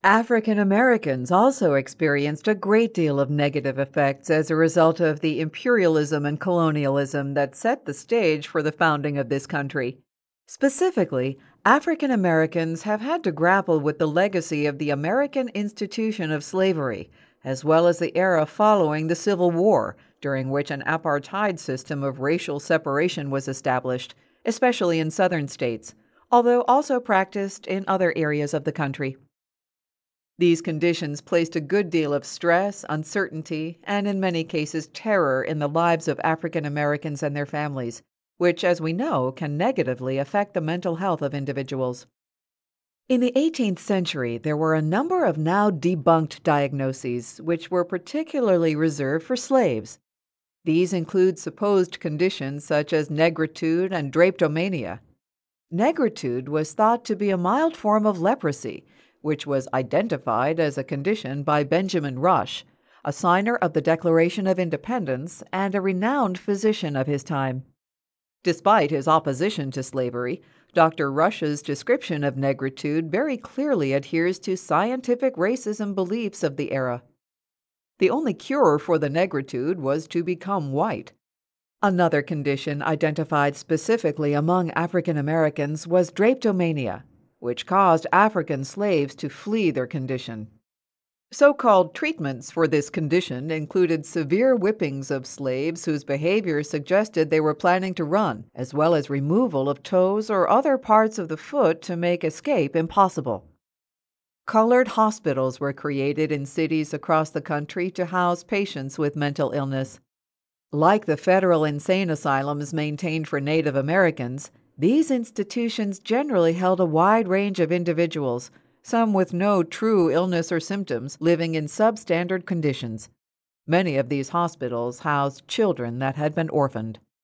African Americans also experienced a great deal of negative effects as a result of the imperialism and colonialism that set the stage for the founding of this country. Specifically, African Americans have had to grapple with the legacy of the American institution of slavery, as well as the era following the Civil War, during which an apartheid system of racial separation was established, especially in southern states, although also practiced in other areas of the country. These conditions placed a good deal of stress, uncertainty, and in many cases terror in the lives of African Americans and their families, which, as we know, can negatively affect the mental health of individuals. In the 18th century, there were a number of now debunked diagnoses which were particularly reserved for slaves. These include supposed conditions such as negritude and drapetomania. Negritude was thought to be a mild form of leprosy, which was identified as a condition by Benjamin Rush, a signer of the Declaration of Independence and a renowned physician of his time. Despite his opposition to slavery, Dr. Rush's description of negritude very clearly adheres to scientific racism beliefs of the era. The only cure for the negritude was to become white. Another condition identified specifically among African Americans was drapetomania, which caused African slaves to flee their condition. So-called treatments for this condition included severe whippings of slaves whose behavior suggested they were planning to run, as well as removal of toes or other parts of the foot to make escape impossible. Colored hospitals were created in cities across the country to house patients with mental illness. Like the federal insane asylums maintained for Native Americans, these institutions generally held a wide range of individuals, some with no true illness or symptoms, living in substandard conditions. Many of these hospitals housed children that had been orphaned.